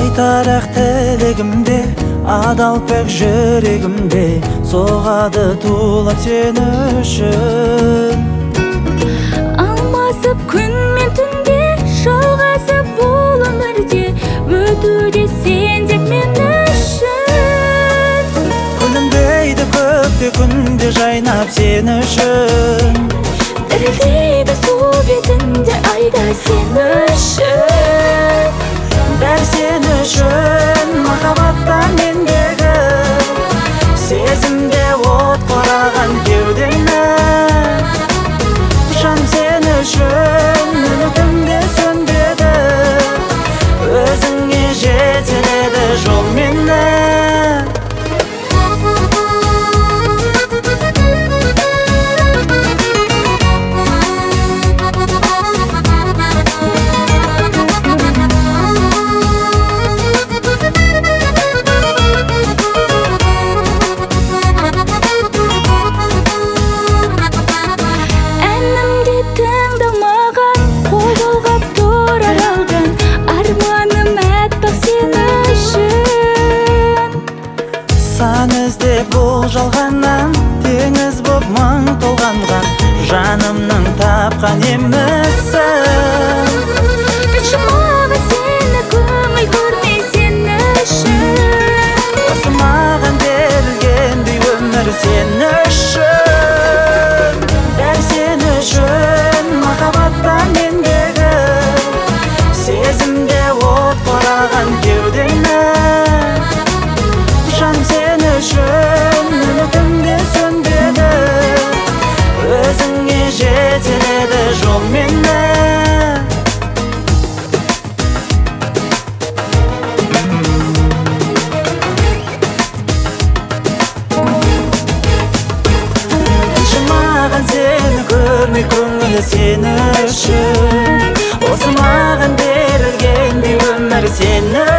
айтарақ тілегімде, адал пәк жүрегімде соғады тулап сен үшін. Алмасып күн мен түнде, жалғасып бұл өмірде, өтуде сен тек мен үшін. Күлімдейді көкте күнде жайнап сен үшін. Дірілдейді су бетінде айда сен үшін. Бәр сен үшін, махаббаттан мендегі сезімде от қораған кеудемді. Жан сен үшін үмітімде сөнбеді, өзіңе жетеледі жол мені. Сан іздеп бұл жалғаннан, теңіз боп мың толғанған, жанымның тапқан емісің. Кетші маған сені, көңіл көрмей сен үшін. Осы маған берілгендей өмір сен үшін. Бәр сен үшін, махаббаттан мендегі сезімде от қораған кеудемді. Жан сен үшін үмітімде сөнбеді, өзіңе жетеледі жол мені. Маған сені көрмей көңілі сен үшін. Осы маған берілгендей өмір сен үшін.